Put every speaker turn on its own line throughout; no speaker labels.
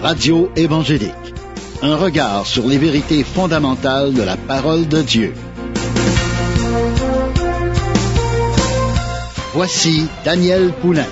Radio évangélique. Un regard sur les vérités fondamentales de la parole de Dieu. Voici Daniel Poulain.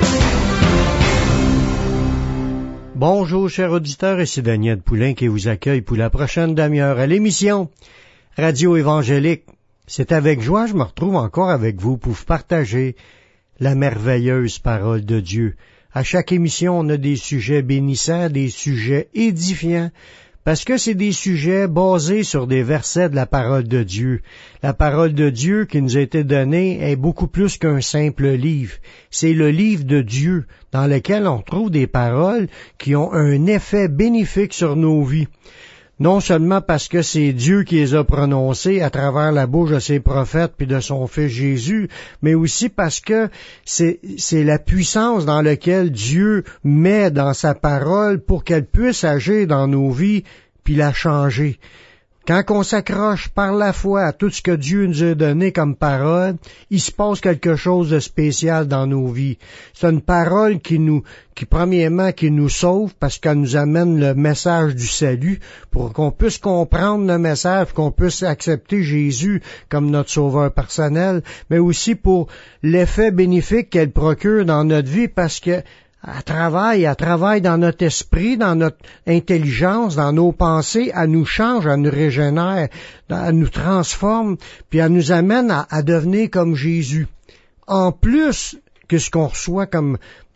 Bonjour chers auditeurs, ici Daniel Poulain qui vous accueille pour la prochaine demi-heure à l'émission Radio évangélique. C'est avec joie que je me retrouve encore avec vous pour vous partager la merveilleuse parole de Dieu. À chaque émission, on a des sujets bénissants, des sujets édifiants, parce que c'est des sujets basés sur des versets de la parole de Dieu. La parole de Dieu qui nous a été donnée est beaucoup plus qu'un simple livre. C'est le livre de Dieu dans lequel on trouve des paroles qui ont un effet bénéfique sur nos vies. Non seulement parce que c'est Dieu qui les a prononcés à travers la bouche de ses prophètes puis de son Fils Jésus, mais aussi parce que c'est la puissance dans laquelle Dieu met dans sa parole pour qu'elle puisse agir dans nos vies puis la changer. Quand on s'accroche par la foi à tout ce que Dieu nous a donné comme parole, il se passe quelque chose de spécial dans nos vies. C'est une parole qui nous sauve parce qu'elle nous amène le message du salut pour qu'on puisse comprendre le message, qu'on puisse accepter Jésus comme notre sauveur personnel, mais aussi pour l'effet bénéfique qu'elle procure dans notre vie parce que elle travaille dans notre esprit, dans notre intelligence, dans nos pensées, elle nous change, elle nous régénère, elle nous transforme, puis elle nous amène à devenir comme Jésus. En plus que ce qu'on reçoit comme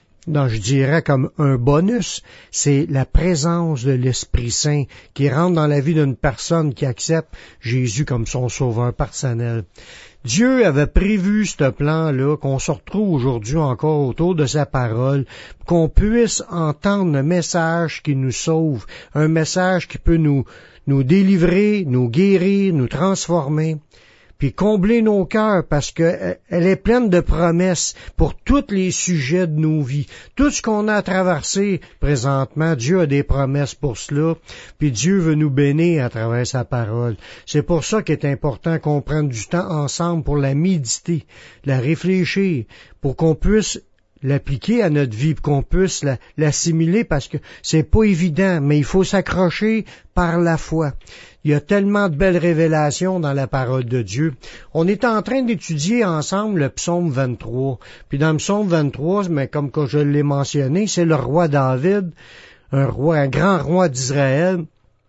un bonus, c'est la présence de l'Esprit Saint qui rentre dans la vie d'une personne qui accepte Jésus comme son sauveur personnel. Dieu avait prévu ce plan-là, qu'on se retrouve aujourd'hui encore autour de sa parole, qu'on puisse entendre le message qui nous sauve, un message qui peut nous délivrer, nous guérir, nous transformer, puis combler nos cœurs parce que elle est pleine de promesses pour tous les sujets de nos vies. Tout ce qu'on a traversé présentement, Dieu a des promesses pour cela, puis Dieu veut nous bénir à travers sa parole. C'est pour ça qu'il est important qu'on prenne du temps ensemble pour la méditer, la réfléchir, pour qu'on puisse l'appliquer à notre vie, qu'on puisse l'assimiler parce que c'est pas évident, mais il faut s'accrocher par la foi. Il y a tellement de belles révélations dans la parole de Dieu. On est en train d'étudier ensemble le psaume 23. Puis dans le psaume 23, mais comme que je l'ai mentionné, c'est le roi David, un grand roi d'Israël,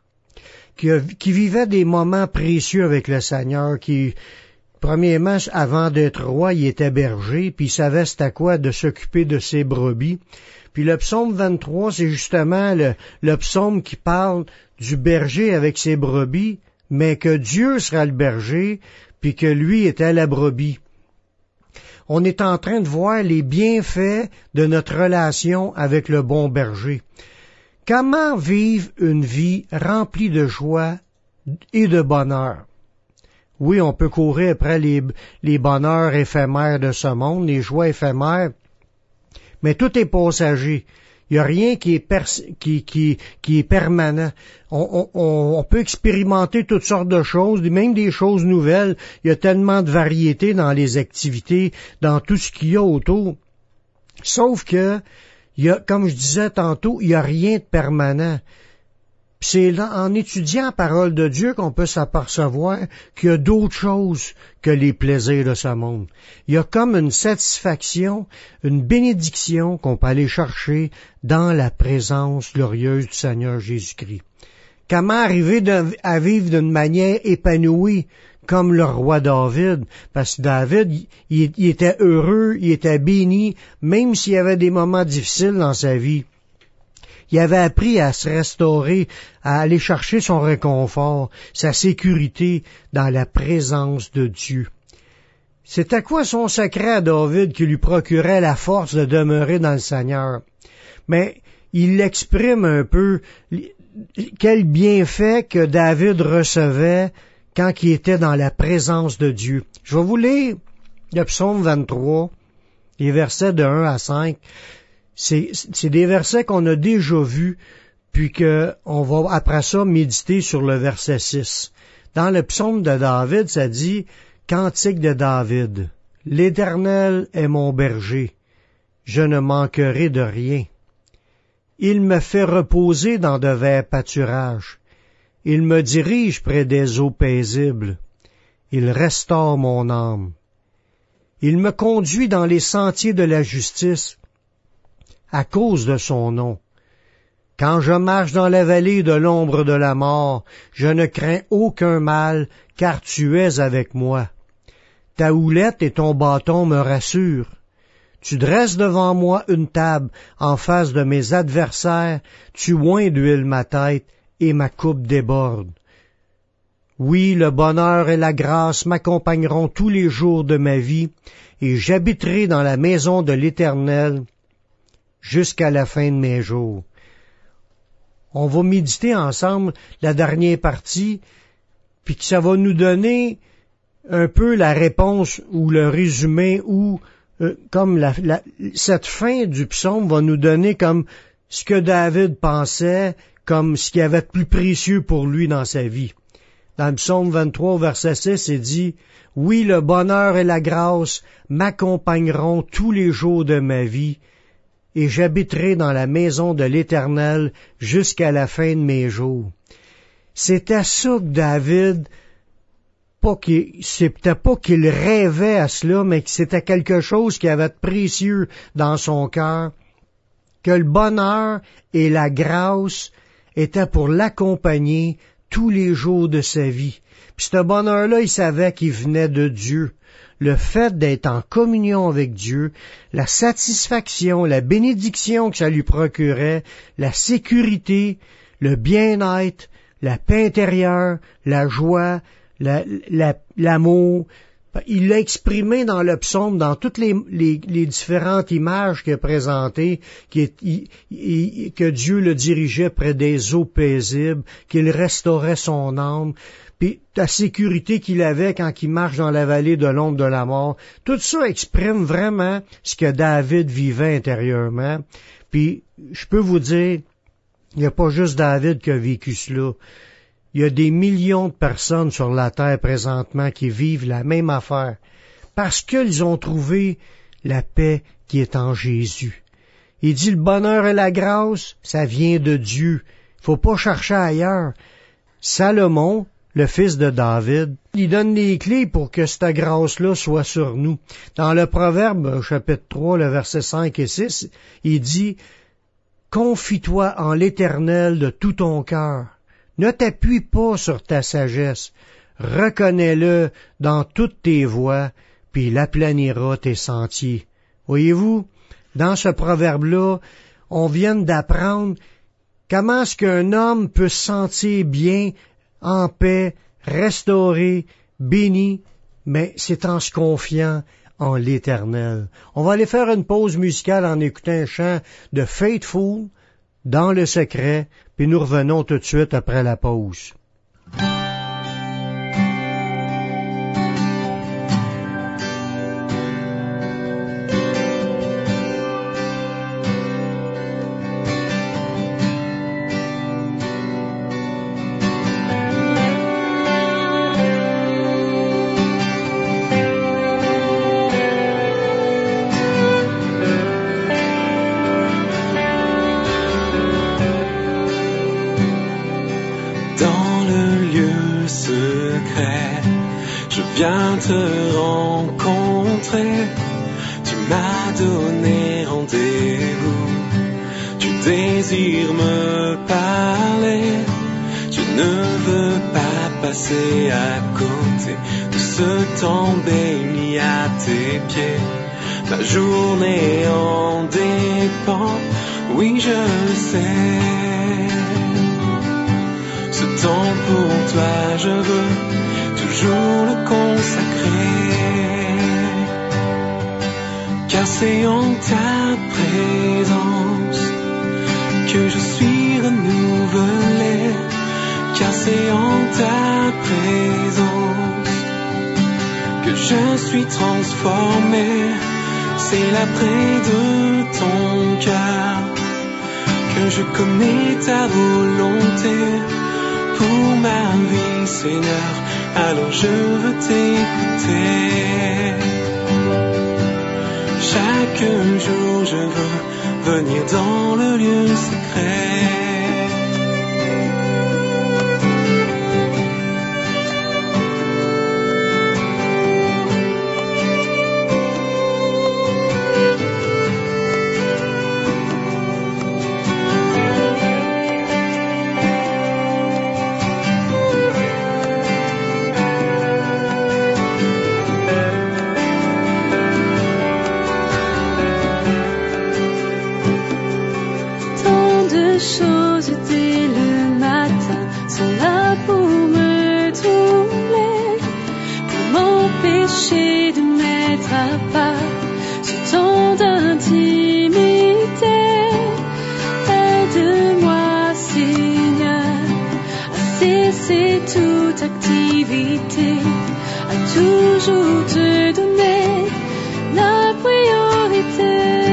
qui vivait des moments précieux avec le Seigneur, premièrement, avant d'être roi, il était berger, puis il savait c'était quoi de s'occuper de ses brebis. Puis le psaume 23, c'est justement le psaume qui parle du berger avec ses brebis, mais que Dieu sera le berger, puis que lui était la brebis. On est en train de voir les bienfaits de notre relation avec le bon berger. Comment vivre une vie remplie de joie et de bonheur? Oui, on peut courir après les bonheurs éphémères de ce monde, les joies éphémères, mais tout est passager. Il n'y a rien qui est permanent. On peut expérimenter toutes sortes de choses, même des choses nouvelles. Il y a tellement de variétés dans les activités, dans tout ce qu'il y a autour. Sauf que, comme je disais tantôt, il n'y a rien de permanent. C'est là, en étudiant la parole de Dieu qu'on peut s'apercevoir qu'il y a d'autres choses que les plaisirs de ce monde. Il y a comme une satisfaction, une bénédiction qu'on peut aller chercher dans la présence glorieuse du Seigneur Jésus-Christ. Comment arriver à vivre d'une manière épanouie comme le roi David? Parce que David, il était heureux, il était béni, même s'il y avait des moments difficiles dans sa vie. Il avait appris à se restaurer, à aller chercher son réconfort, sa sécurité dans la présence de Dieu. C'était quoi son secret à David qui lui procurait la force de demeurer dans le Seigneur? Mais il exprime un peu quel bienfait que David recevait quand il était dans la présence de Dieu. Je vais vous lire le psaume 23, les versets de 1 à 5. C'est des versets qu'on a déjà vus, puis qu'on va après ça méditer sur le verset 6. Dans le psaume de David, ça dit « Cantique de David, l'Éternel est mon berger, je ne manquerai de rien. Il me fait reposer dans de verts pâturages. Il me dirige près des eaux paisibles. Il restaure mon âme. Il me conduit dans les sentiers de la justice à cause de son nom. Quand je marche dans la vallée de l'ombre de la mort, je ne crains aucun mal, car tu es avec moi. Ta houlette et ton bâton me rassurent. Tu dresses devant moi une table en face de mes adversaires, tu oins d'huile ma tête et ma coupe déborde. Oui, le bonheur et la grâce m'accompagneront tous les jours de ma vie, et j'habiterai dans la maison de l'Éternel jusqu'à la fin de mes jours. On va méditer ensemble la dernière partie, puis que ça va nous donner un peu la réponse ou le résumé ou comme cette fin du psaume va nous donner comme ce que David pensait, comme ce qui avait de plus précieux pour lui dans sa vie. Dans le psaume 23, verset 6, il dit « Oui, le bonheur et la grâce m'accompagneront tous les jours de ma vie, et j'habiterai dans la maison de l'Éternel jusqu'à la fin de mes jours. » C'était ça que David, c'était pas qu'il rêvait à cela, mais que c'était quelque chose qui avait de précieux dans son cœur, que le bonheur et la grâce étaient pour l'accompagner tous les jours de sa vie. Puis ce bonheur-là, il savait qu'il venait de Dieu. Le fait d'être en communion avec Dieu, la satisfaction, la bénédiction que ça lui procurait, la sécurité, le bien-être, la paix intérieure, la joie, l'amour. Il l'a exprimé dans le psaume, dans toutes les différentes images qu'il a présentées, que Dieu le dirigeait près des eaux paisibles, qu'il restaurait son âme, puis la sécurité qu'il avait quand il marche dans la vallée de l'ombre de la mort. Tout ça exprime vraiment ce que David vivait intérieurement. Puis, je peux vous dire, il n'y a pas juste David qui a vécu cela. Il y a des millions de personnes sur la terre présentement qui vivent la même affaire, parce qu'ils ont trouvé la paix qui est en Jésus. Il dit le bonheur et la grâce, ça vient de Dieu. Il faut pas chercher ailleurs. Salomon, le fils de David, il donne les clés pour que cette grâce-là soit sur nous. Dans le Proverbe, chapitre 3, le verset 5 et 6, il dit « Confie-toi en l'Éternel de tout ton cœur. Ne t'appuie pas sur ta sagesse. Reconnais-le dans toutes tes voies, puis il aplanira tes sentiers. » Voyez-vous, dans ce proverbe-là, on vient d'apprendre comment est-ce qu'un homme peut se sentir bien, en paix, restauré, béni, mais c'est en se confiant en l'Éternel. On va aller faire une pause musicale en écoutant un chant de Faithful, Dans le secret, puis nous revenons tout de suite après la pause.
Viens te rencontrer, tu m'as donné rendez-vous, tu désires me parler, je ne veux pas passer à côté de ce temps béni à tes pieds, ma journée en dépend, oui je le sais, ce temps pour toi je veux toujours le consacrer, car c'est en ta présence que je suis renouvelé, car c'est en ta présence que je suis transformé, c'est là près de ton cœur que je connais ta volonté pour ma vie, Seigneur. Alors je veux t'écouter, Chaque jour je veux venir dans le lieu secret.
Choses dès le matin sont là pour me troubler, pour m'empêcher de mettre à part ce temps d'intimité. Aide-moi, Seigneur, à cesser toute activité, à toujours te donner la priorité.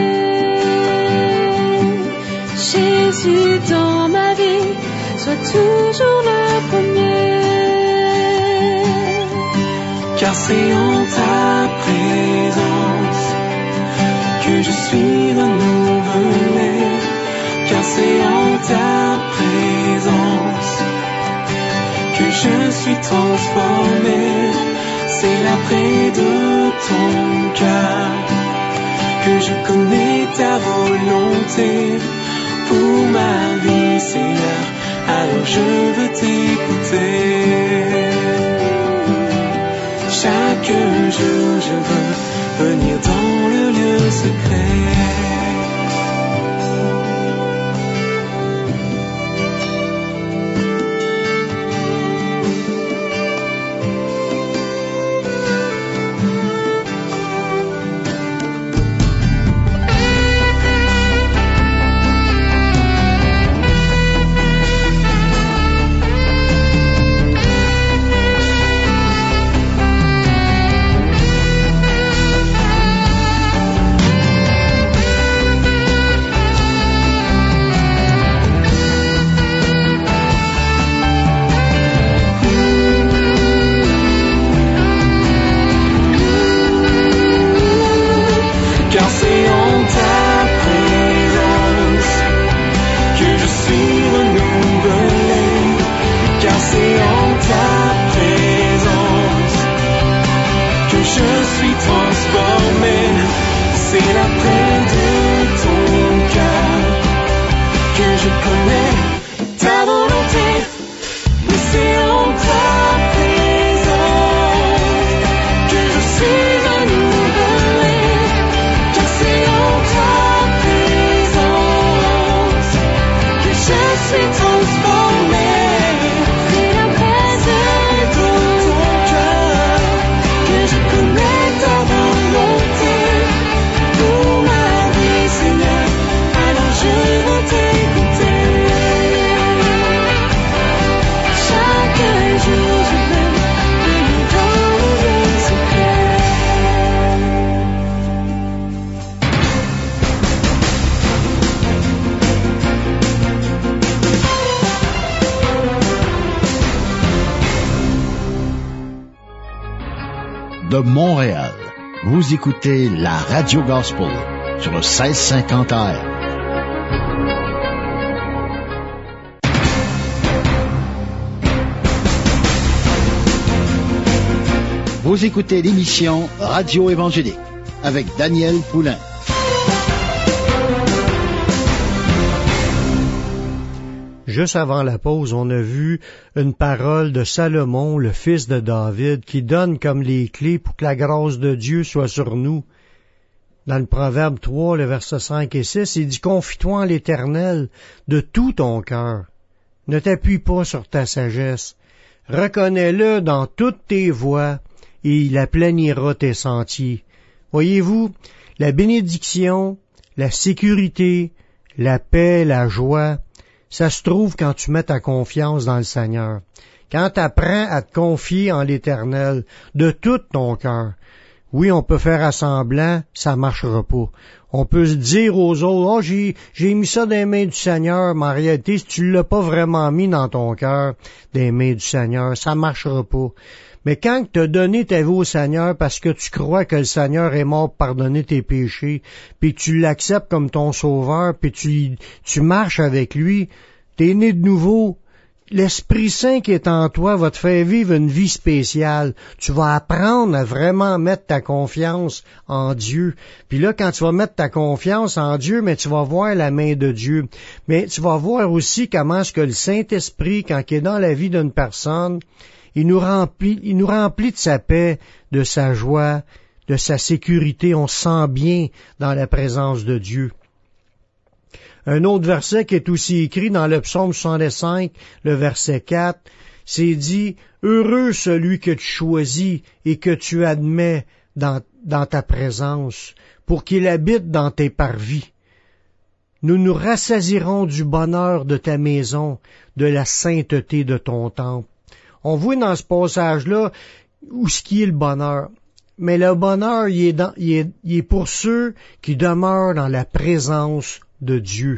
Jésus dans ma vie, sois toujours le premier.
Car c'est en ta présence que je suis renouvelé. Car c'est en ta présence que je suis transformé. C'est là près de ton cœur que je connais ta volonté pour ma vie, Seigneur, alors je veux t'écouter. Chaque jour je veux venir dans le lieu secret.
De Montréal, vous écoutez la Radio Gospel sur le 1650 AM. Vous écoutez l'émission Radio Évangélique avec Daniel Poulain.
Juste avant la pause, on a vu une parole de Salomon, le fils de David, qui donne comme les clés pour que la grâce de Dieu soit sur nous. Dans le Proverbe 3, le verset 5 et 6, il dit « Confie-toi en l'Éternel de tout ton cœur. Ne t'appuie pas sur ta sagesse. Reconnais-le dans toutes tes voies, et il aplanira tes sentiers. » Voyez-vous, la bénédiction, la sécurité, la paix, la joie, ça se trouve quand tu mets ta confiance dans le Seigneur. Quand tu apprends à te confier en l'Éternel de tout ton cœur. Oui, on peut faire assemblant, ça marchera pas. On peut se dire aux autres, j'ai mis ça dans les mains du Seigneur, mais en réalité, si tu l'as pas vraiment mis dans ton cœur, dans les mains du Seigneur, ça marchera pas. Mais quand tu as donné ta vie au Seigneur parce que tu crois que le Seigneur est mort pour pardonner tes péchés, puis tu l'acceptes comme ton sauveur, puis tu marches avec lui, t'es né de nouveau, l'Esprit Saint qui est en toi va te faire vivre une vie spéciale. Tu vas apprendre à vraiment mettre ta confiance en Dieu. Puis là, quand tu vas mettre ta confiance en Dieu, mais tu vas voir la main de Dieu. Mais tu vas voir aussi comment est-ce que le Saint-Esprit, quand il est dans la vie d'une personne, il nous remplit de sa paix, de sa joie, de sa sécurité. On se sent bien dans la présence de Dieu. Un autre verset qui est aussi écrit dans le psaume 65, le verset 4, c'est dit « Heureux celui que tu choisis et que tu admets dans ta présence, pour qu'il habite dans tes parvis. Nous nous rassasierons du bonheur de ta maison, de la sainteté de ton temple. » On voit dans ce passage-là où ce qui est le bonheur. Mais le bonheur, il est pour ceux qui demeurent dans la présence de Dieu.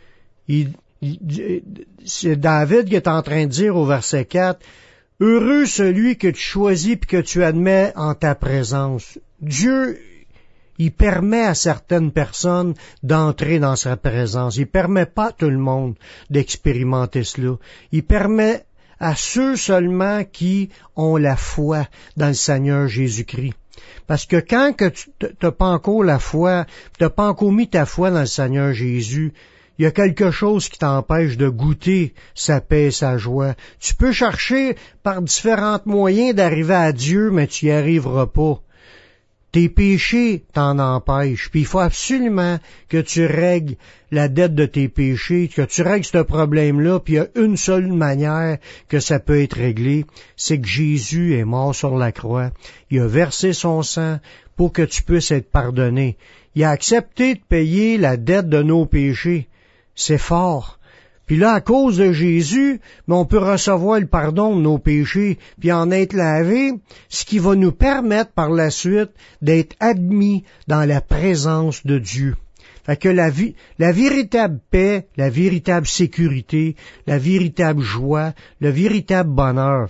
C'est David qui est en train de dire au verset 4, « Heureux celui que tu choisis et que tu admets en ta présence. » Dieu, il permet à certaines personnes d'entrer dans sa présence. Il permet pas à tout le monde d'expérimenter cela. Il permet à ceux seulement qui ont la foi dans le Seigneur Jésus-Christ. Parce que quand que tu n'as pas encore la foi, tu n'as pas encore mis ta foi dans le Seigneur Jésus, il y a quelque chose qui t'empêche de goûter sa paix et sa joie. Tu peux chercher par différents moyens d'arriver à Dieu, mais tu n'y arriveras pas. Tes péchés t'en empêchent, puis il faut absolument que tu règles la dette de tes péchés, que tu règles ce problème-là, puis il y a une seule manière que ça peut être réglé, c'est que Jésus est mort sur la croix. Il a versé son sang pour que tu puisses être pardonné. Il a accepté de payer la dette de nos péchés. C'est fort. Puis là, à cause de Jésus, on peut recevoir le pardon de nos péchés, puis en être lavé, ce qui va nous permettre par la suite d'être admis dans la présence de Dieu. Fait que la véritable paix, la véritable sécurité, la véritable joie, le véritable bonheur,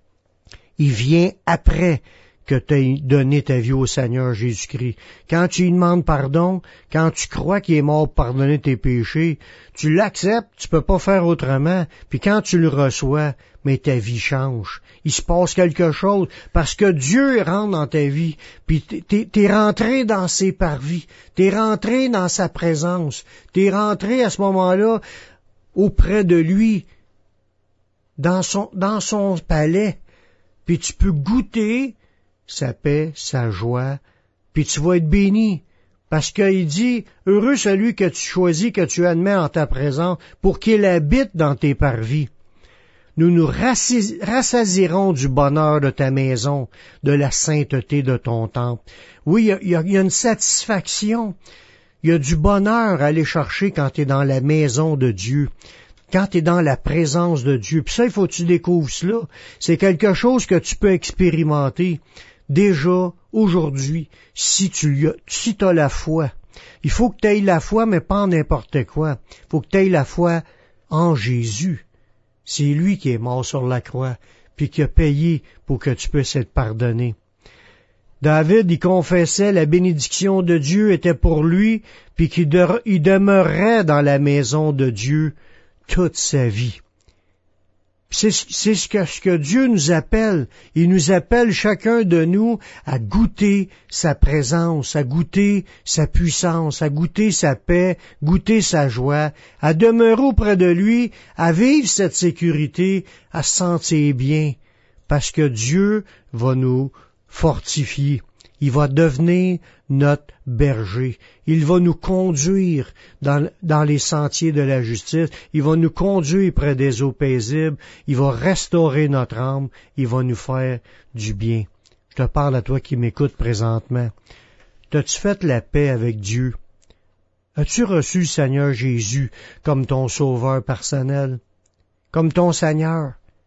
il vient après que tu as donné ta vie au Seigneur Jésus-Christ. Quand tu lui demandes pardon, quand tu crois qu'il est mort pour pardonner tes péchés, tu l'acceptes, tu peux pas faire autrement, puis quand tu le reçois, mais ta vie change. Il se passe quelque chose, parce que Dieu rentre dans ta vie, puis t'es rentré dans ses parvis, t'es rentré dans sa présence, t'es rentré à ce moment-là auprès de lui, dans son palais, puis tu peux goûter sa paix, sa joie, puis tu vas être béni. Parce qu'il dit, heureux celui que tu choisis, que tu admets en ta présence, pour qu'il habite dans tes parvis. Nous nous rassasierons du bonheur de ta maison, de la sainteté de ton temple. Oui, il y a une satisfaction. Il y a du bonheur à aller chercher quand tu es dans la maison de Dieu, quand tu es dans la présence de Dieu. Puis ça, il faut que tu découvres cela. C'est quelque chose que tu peux expérimenter. Déjà, aujourd'hui, si tu as la foi, il faut que tu aies la foi, mais pas en n'importe quoi. Il faut que tu aies la foi en Jésus. C'est lui qui est mort sur la croix, puis qui a payé pour que tu puisses être pardonné. David, il confessait la bénédiction de Dieu était pour lui, puis qu'il demeurerait dans la maison de Dieu toute sa vie. C'est ce que Dieu nous appelle. Il nous appelle chacun de nous à goûter sa présence, à goûter sa puissance, à goûter sa paix, goûter sa joie, à demeurer auprès de lui, à vivre cette sécurité, à se sentir bien, parce que Dieu va nous fortifier. Il va devenir notre berger. Il va nous conduire dans les sentiers de la justice. Il va nous conduire près des eaux paisibles. Il va restaurer notre âme. Il va nous faire du bien. Je te parle à toi qui m'écoutes présentement. T'as-tu fait la paix avec Dieu? As-tu reçu le Seigneur Jésus comme ton sauveur personnel? Comme ton Seigneur?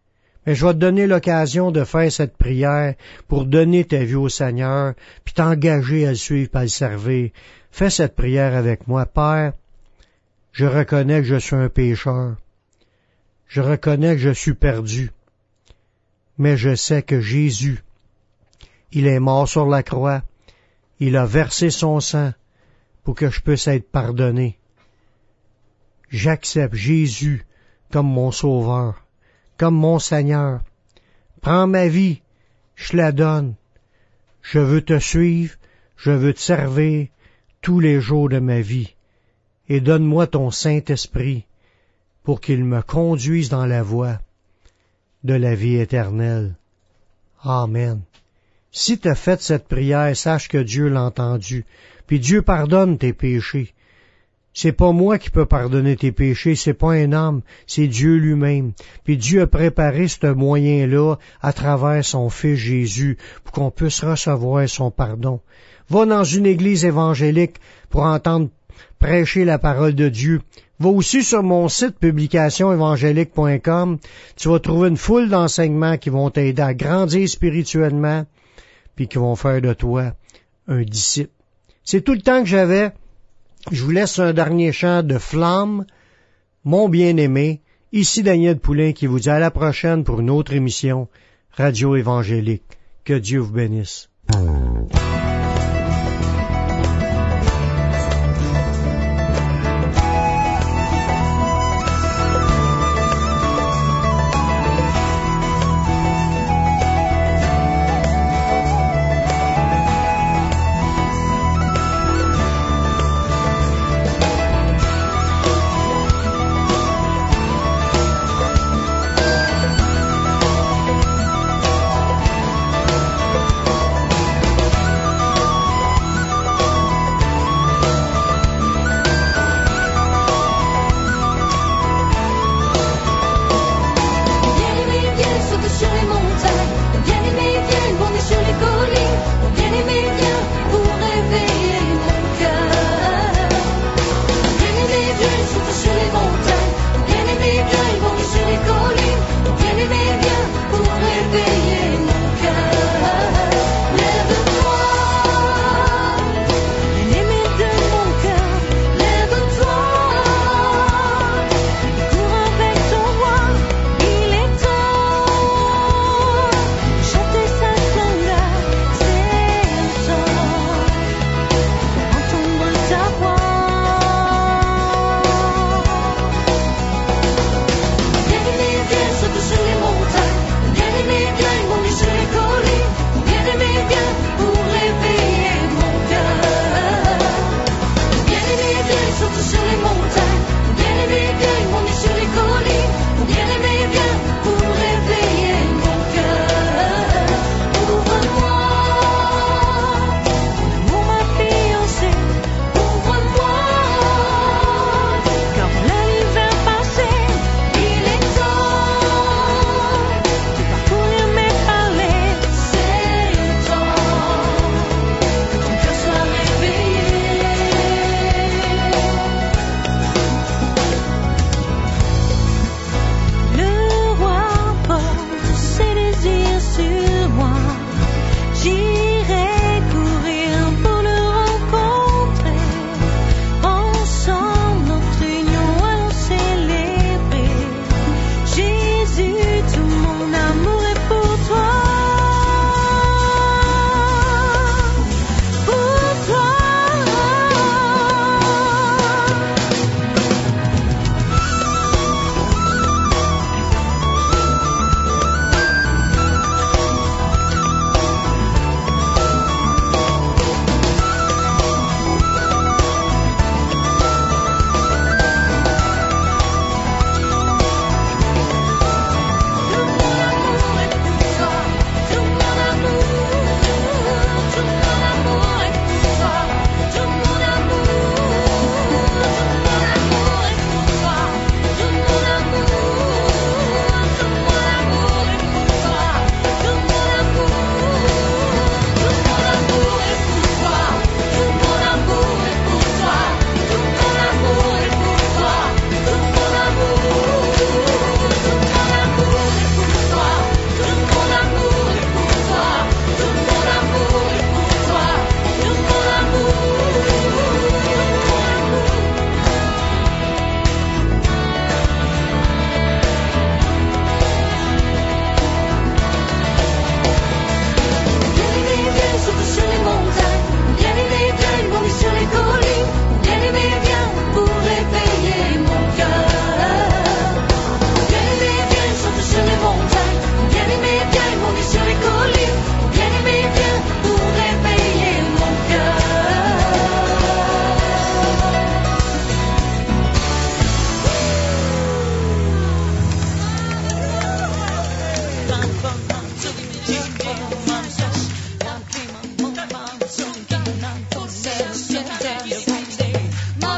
Mais je vais te donner l'occasion de faire cette prière pour donner ta vie au Seigneur, puis t'engager à le suivre et à le servir. Fais cette prière avec moi. Père, je reconnais que je suis un pécheur. Je reconnais que je suis perdu. Mais je sais que Jésus, il est mort sur la croix. Il a versé son sang pour que je puisse être pardonné. J'accepte Jésus comme mon sauveur, comme mon Seigneur. Prends ma vie, je la donne. Je veux te suivre, je veux te servir tous les jours de ma vie. Et donne-moi ton Saint-Esprit pour qu'il me conduise dans la voie de la vie éternelle. Amen. Si tu as fait cette prière, sache que Dieu l'a entendue, puis Dieu pardonne tes péchés. C'est pas moi qui peux pardonner tes péchés, c'est pas un homme, c'est Dieu lui-même. Puis Dieu a préparé ce moyen-là à travers son Fils Jésus pour qu'on puisse recevoir son pardon. Va dans une église évangélique pour entendre prêcher la parole de Dieu. Va aussi sur mon site publicationévangélique.com. Tu vas trouver une foule d'enseignements qui vont t'aider à grandir spirituellement puis qui vont faire de toi un disciple. C'est tout le temps que j'avais. Je vous laisse un dernier chant de Flamme, mon bien-aimé. Ici Daniel Poulain qui vous dit à la prochaine pour une autre émission Radio Évangélique. Que Dieu vous bénisse.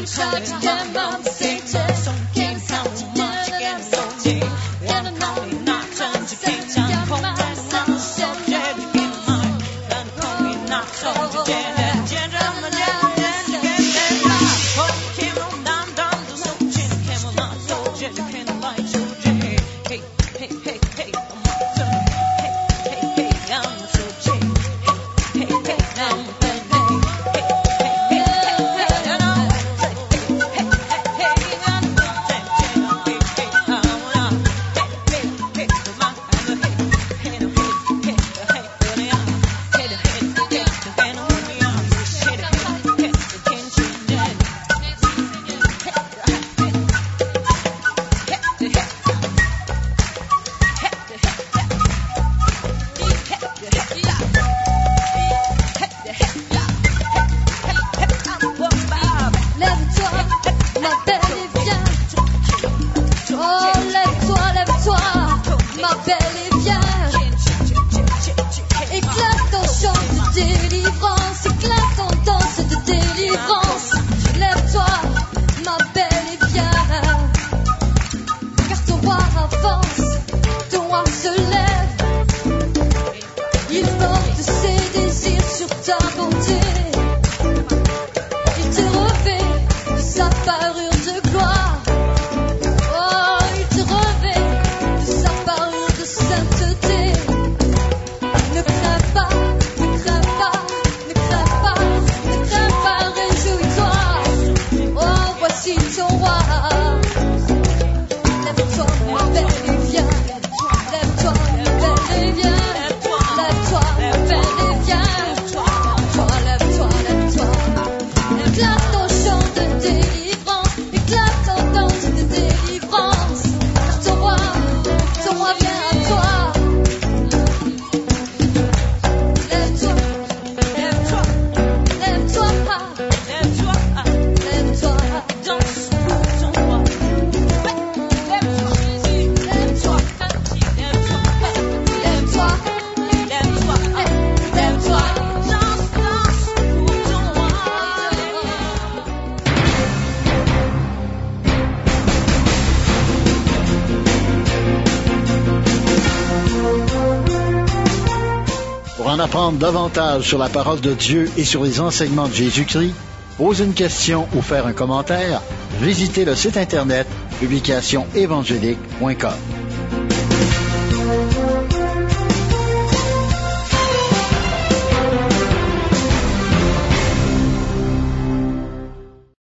Pour en apprendre davantage sur la parole de Dieu et sur les enseignements de Jésus-Christ, poser une question ou faire un commentaire, visitez le site internet publicationévangélique.com.